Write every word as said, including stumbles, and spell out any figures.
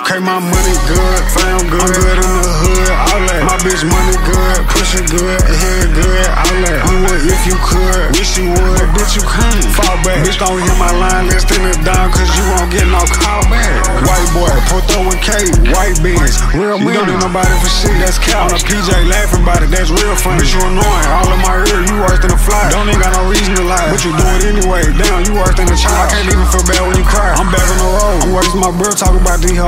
Okay, my money good, fam good, I'm good in the hood, all that. My bitch money good, pussy good, head good, all that. You would if you could, wish you would, but bitch you can't. Fall back, bitch don't hit my line, let's stand it down, cause you won't get no call back. White boy, Porto and K, white beans, real money. You don't need nobody for shit, that's cow. On a P J laughing about it, that's real funny. Bitch you annoying, all in my ear, you worse than a fly. Don't even got no reason to lie, but you do it anyway. Damn, you worse than a child. I can't even feel bad when you cry. I'm back on the road, I'm working my bro, talking about these